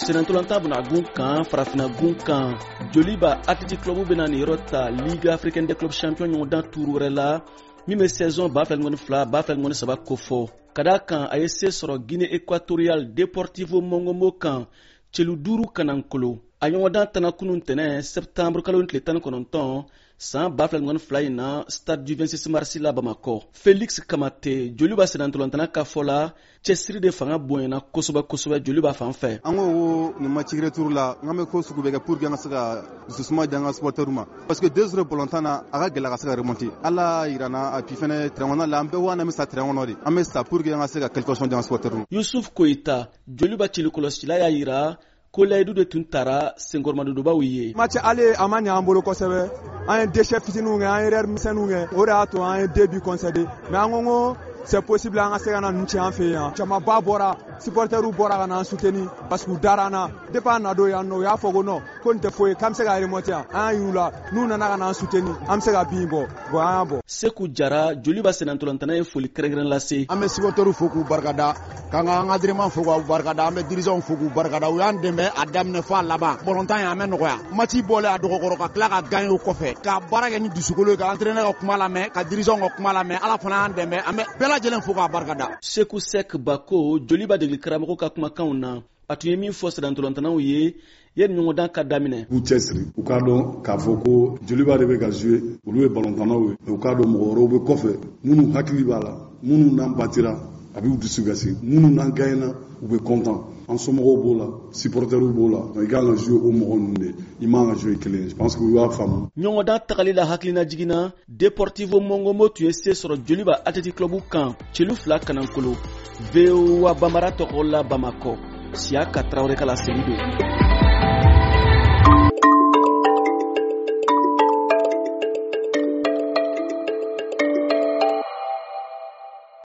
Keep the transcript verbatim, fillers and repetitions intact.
senantolanta bena gun kan farafina gun kan Joliba Athletic Club bena ni rota Ligue Africaine des Clubs Champions ɲɔgɔn dan tuuru wɛrɛ la min bɛ saison ba fila ɲɔgɔn fila ba fila ɲɔgɔn saba ko fɔ ka d'a kan a ye se sɔrɔ Guinée Équatoriale Deportivo Mongomo kan celu duuru kanankolo a ɲɔgɔn dan tana kunun tɛnɛ septembre kalo tile tan ni kɔnɔntɔn san ba fila ɲɔgɔn fila in na stade du vingt-six mars la Bamakɔ. Félix Kamate Joliba senantolantana ka fɔ la cɛsiri de fanga bonyana kosɛbɛ kosɛbɛ Joliba fan fɛ. An ko nin match retour la n bɛ ko sugu bɛ kɛ pour que an ka se ka dususuma di an ka supporters ma parce que deux heures bɔlɔntan na a ka gɛlɛ ka se ka remonter. Ala yirana a puis fɛnɛ terrain kɔnɔ la an bɛɛ wa an bɛ sa terrain kɔnɔ de an bɛ sa pour que an ka se ka quelque chose di an ka supporters ma. Yusuf Koyita Joliba cilikɔlɔsila y'a yira ko layidu de tun taara senkɔrɔmadodobaw ye. Match ale a ma ɲɛ an bolo kosɛbɛ an ye déchets fitininw kɛ an ye erreur misɛnninw kɛ o de y'a to an ye deux buts concédés mais an ko ko c'est possible an ka se ka na ninnu cɛ an fɛ yan camanba bɔra supporters bɔra ka na an soutenir parce que u dara an na depuis an na don yan nɔ u y'a fɔ ko non ko nin tɛ foyi k'an bɛ se ka remonter yan an y'a y'u la n'u nana ka na an soutenir an bɛ se ka bin bɔ bon an y'a bɔ. Seku Jara Joliba senantolantana ye foli kɛrɛnkɛrɛn lase. An bɛ supporters fo k'u barikada k'an ka an ka dirigeants fo k'u barikada an bɛ dirigeants fo k'u barikada u y'an dɛmɛ a daminɛ fɔ a laban bɔlɔntan ye an bɛ nɔgɔya match bɔlen a dɔgɔkɔrɔ ka tila ka gagner o kɔfɛ ka baara kɛ ni dusukolo ye ka entraîneur ka kuma lamɛn ka dirigeants ka kuma lamɛn Ala fana y'an dɛmɛ an bɛ bɛɛ lajɛlen fo k'a barikada. Seku Sek Bako Joliba degeli karamɔgɔ ka kumakanw na a tun ye min fɔ senantolantanaw ye yanni ɲɔgɔndan ka daminɛ. U cɛsiri u k'a dɔn k'a fɔ ko Joliba de bɛ ka jouer olu ye ballɔntanaw ye u k'a dɔn mɔgɔ wɛrɛw bɛ kɔfɛ minnu hakili b'a la minnu n'an batira a bɛ u dusu kasi minnu n'an gagnera u bɛ content an somɔgɔw b'o la supporters b'o la i kan ka jouer o mɔgɔ ninnu de i man ka jouer kelen je pense que u y'a faamu. ɲɔgɔndan tagali la hakilina jiginna Deportivo Mongomo tun ye se sɔrɔ Joliba Athletic Club kan celu fila kanankolo V O A Bambara tɔgɔ la Bamakɔ Siaka Traoré ka laseli don.